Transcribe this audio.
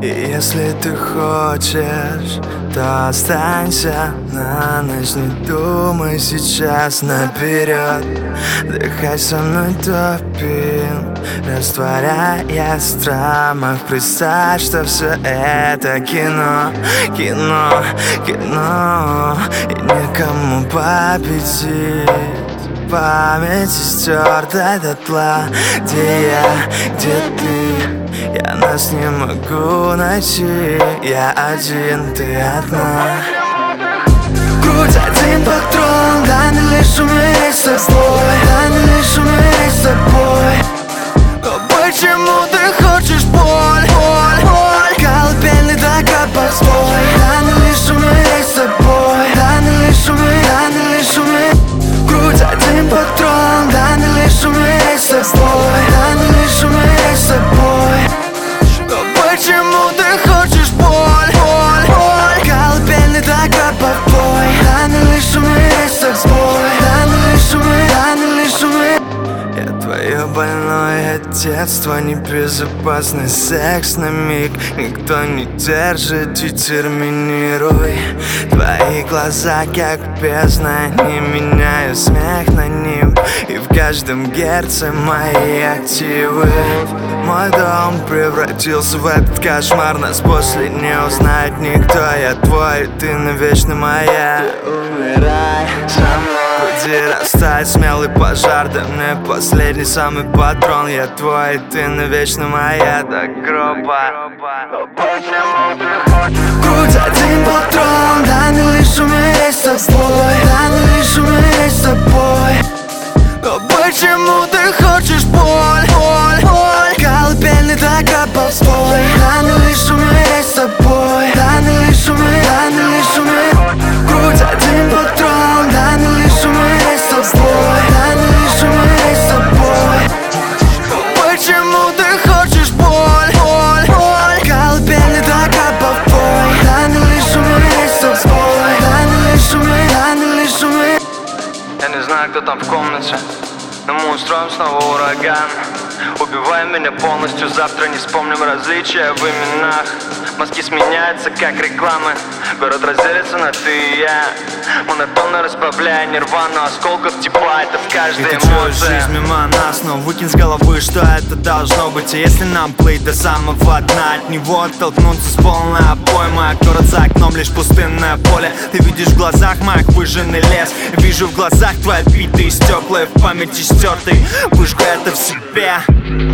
И если ты хочешь, то останься на ночь. Не думай сейчас наперед. Дыхай со мной топим, растворяя страмах. Представь, что все это кино, кино, кино. И некому победить. Память стерта дотла. Где я, где ты? Я нас не могу найти. Я один, ты одна. Круть один патрон, да не лишь умереть с собой, да не лишь умереть с собой. Но почему ты хочешь боль, боль, боль? Колыбельный докопав свой. Да не лишь умереть с собой, да не лишь умереть, да не лишь умереть. Круть один патрон, да не лишь умереть с собой, да не лишь умереть с собой. Но почему ты хочешь боль, боль, боль? Колыбельный докопав твой. Да не лишь умереть с собой, да не лишь умереть, да не лишь умереть. Я твое больное детство, небезопасный секс на миг. Никто не держит и терминируй. Твои глаза как бездна, не меняю смех на ним. И в каждом герце мои активы. Мой дом превратился в этот кошмар. Нас после не узнает никто. Я твой, ты навечно моя. Ты умирай со мной. Груди растает смелый пожар. Да мне последний самый патрон. Я твой, ты навечно моя. Так грубо. Грудь один патрон, да не лишь умереть с собой, да не лишь умереть с собой. Но почему ты хочешь боль, боль, боль? Колыбельный докопав свой. Да не лишь умереть с собой, да не лишь умереть, да не лишь умереть. Грудь один патрон, да не лишь умереть с собой, да не лишь умереть с собой. Но почему ты хочешь боль, боль, боль? Колыбельный докопав твой. Да не лишь умереть с собой, да не лишь умереть, да не лишь умереть. Я не знаю, кто там в комнате, но мы устроим снова ураган. Убивай меня полностью, завтра не вспомним различия в именах. Мозги сменяются, как рекламы. Город разделится на ты и я. Монотонно разбавляя нирвану осколков тепла. Это в каждой эмоции. Жизнь мимо нас, но выкинь с головы, что это должно быть. И если нам плыть до самого дна, от него оттолкнуться с полной обоймой. А город за окном лишь пустынное поле. Ты видишь в глазах моих выжженный лес. Вижу в глазах твои битые стекла и в памяти стертый. Выжгу это в себе.